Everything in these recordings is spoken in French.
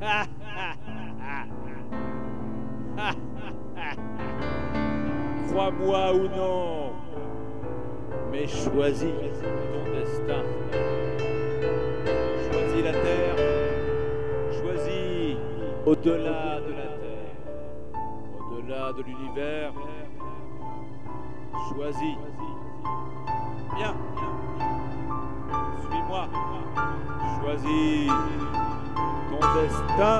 Crois-moi ou non, mais choisis ton destin. Choisis la terre, choisis au-delà de la terre, au-delà de l'univers. Choisis. Viens, suis-moi. Choisis ton destin.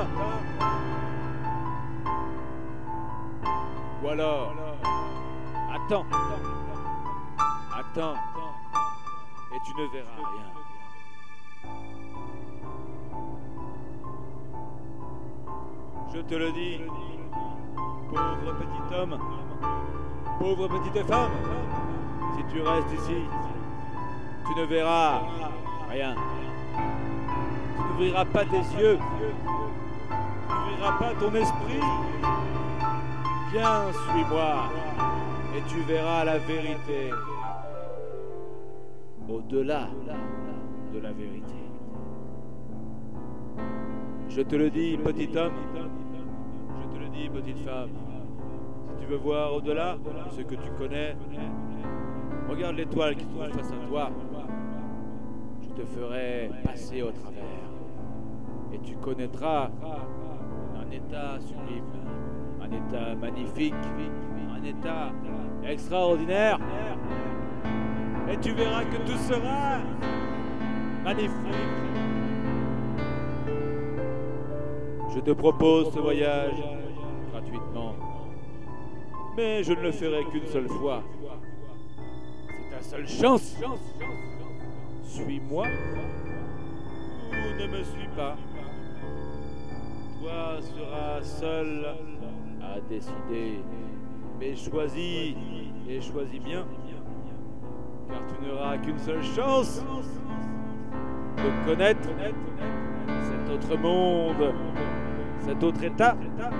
Ou alors, attends, et tu ne verras rien. Je te le dis, pauvre petit homme, pauvre petite femme, si tu restes ici, tu ne verras rien. Tu n'ouvriras pas tes yeux, tu n'ouvriras pas ton esprit. Viens, suis-moi, et tu verras la vérité. Au-delà de la vérité. Je te le dis, petit homme, je te le dis, petite femme. Si tu veux voir au-delà de ce que tu connais, regarde l'étoile qui se trouve face à toi. Je te ferai passer au travers. Et tu connaîtras un état sublime, un état magnifique, un état extraordinaire. Et tu verras que tout sera magnifique. Je te propose ce voyage gratuitement, mais je ne le ferai qu'une seule fois. C'est ta seule chance. Suis-moi ou ne me suis pas. Toi seras seul à décider, mais choisis et choisis bien, car tu n'auras qu'une seule chance de connaître cet autre monde, cet autre état.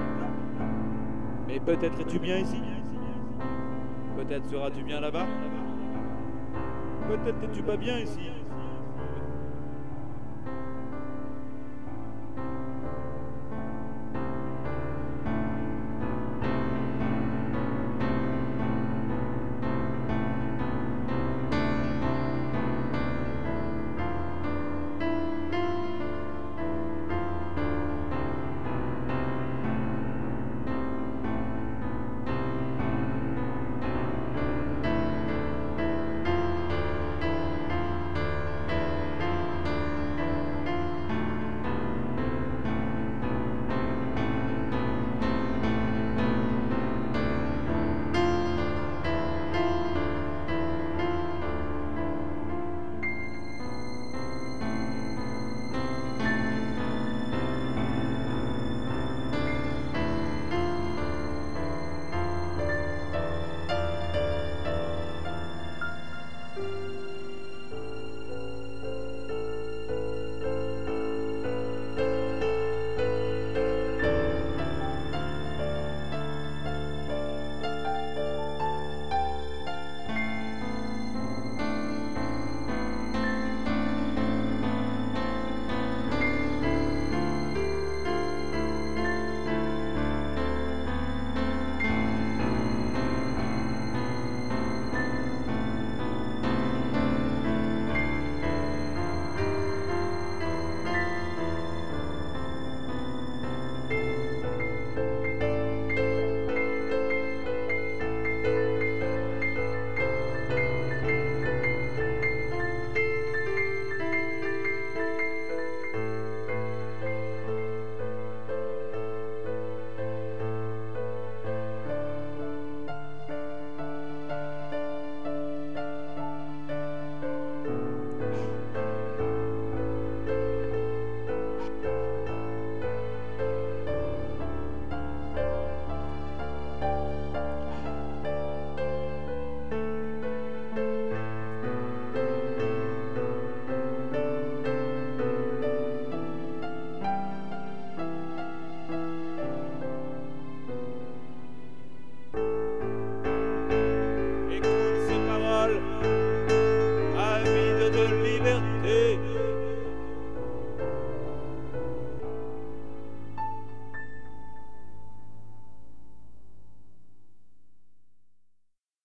Mais peut-être es-tu bien ici, peut-être seras-tu bien là-bas, peut-être n'es-tu pas bien ici.